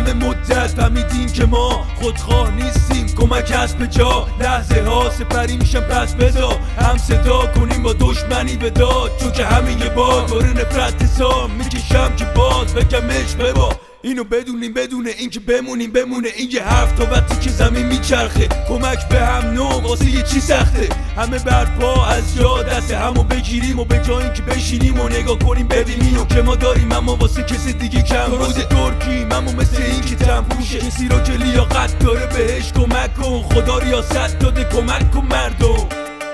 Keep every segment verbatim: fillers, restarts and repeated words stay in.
همه مدت فهمیدیم که ما خودخواه نیستیم، کمک هست به جا، لحظه ها سپری میشن پس بذار هم صدا کنیم با دشمنی به داد، چون که همین یه باد داره نفرت حساب میکشم که باز بگمش ببا. اینو بدونیم بدونه این که بمونیم بمونه این یه حرف تا وقتی که زمین میچرخه، کمک به هم نو واسه یه چی سخته، همه برپا از جا دست همو بگیریم و به جای اینکه بشینیم و نگاه کنیم ببینیم و که ما داریم اما واسه کسی دیگه کم روز ترکیم، اما مثل این که تنپوشه کسی را که لیاقت داره بهش کمک کن، خدا ریاست داده کمک کن مردم.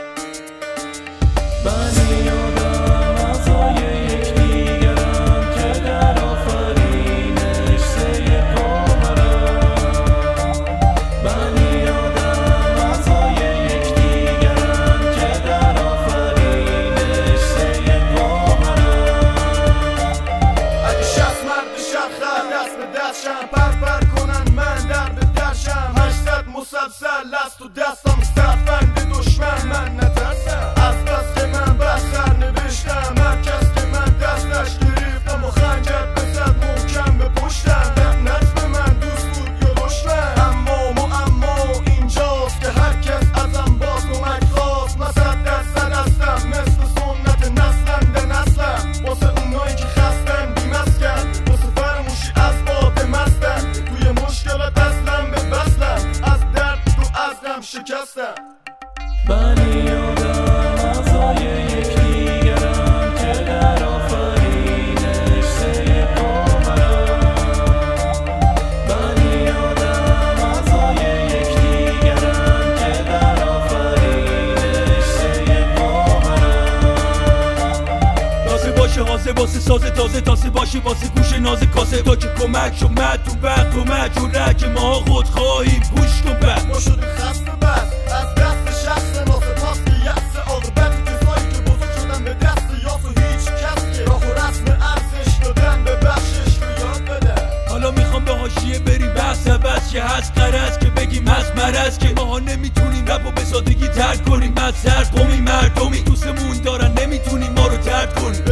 پر پر کنن من در به درشم هشتصد مسلسل است و دستم استفند دشمن من نترسم از دست من بستر نوشتم هر کس که من دستش گرفتم و خنجر بزد محکم به پشتم لعنت به من دوست بود یا دشمن اما معما اینجاست که هر کس ازم باز کمک خواست مسد دست دستم مثل سنت نسلم به نسلم واسه اونایی که خستن بیمسکن واسه فرموشی از باد مستن توی مشکلات اصلم به بسلم از درد تو ازلم شکستم بنی آدم اعضای یکدیگرن که در آفرینش سه باورن بنی آدم اعضای یکدیگرن که در آفرینش سه باورن تازه باشه حاضر واسه ساز تازه تازه باشه واسه گوش ناز کاسه تا که کمک شمد تو وقت کمک و رک ما خود خواهیم پوش کن بد ما شدیم خسته بد از دست شخص ما سپاس که یأس عاقبت کسایی که بزرگ شدن به دست یاس و هیچ کس که راه و رسم ارزش دادن به بخشش رو یاد بدن. حالا میخوام به حاشیه بریم بحث بس که هست قرض که بگیم هست مرض که ماها نمیتونیم رپ و به سادگی ترک کنیم از سر قومی مردمی دوستمون دارن نمیتونیم ما رو ترک کنیم